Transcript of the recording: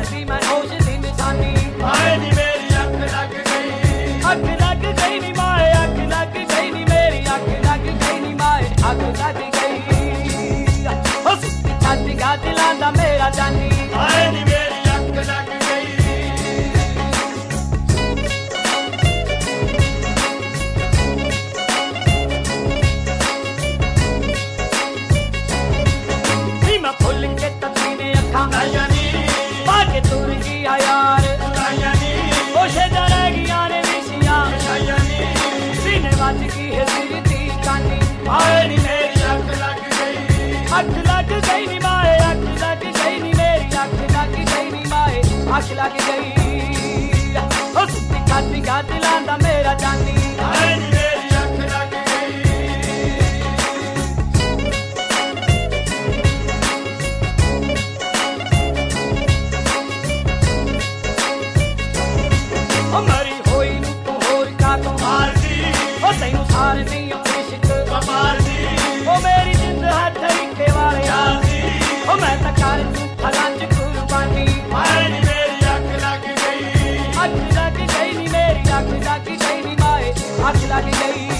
दी मैं होश दी निशानी हाय नी मेरी अख लग गई नी माए अख लग गई नी मेरी अख लग गई नी माए अख लग गई हो सुती छाती गा दिलां दा मेरा जानी हाय नी मेरी अख लग गई नी मैं फुल के तस्वीरें अखां लायानी पाके तुर गया यार लायानी ओ शेजा रह गया ने विशियां लायानी सीने बज गई है सिर दी कानी हाय नी मेरी अख लग गई अख लग गई नी माए अख लग गई नी मेरी अख लग गई नी माए अख लग गई हो सुती छाती गा दिलां दा मेरा जानी हाय नी मेरी अख लग गई ओ मरी होई नू तू होर का तो मार दी ओ तैनू सार नहीं इश्क मार दी ओ मेरी जिंद है तरीके वाले यार दी ओ मैं तो कर दूं फलां च कुर्बानी हाय नी मेरी अख लग गई अख लग गई नी मेरी अख लग गई नी माए अख लग गई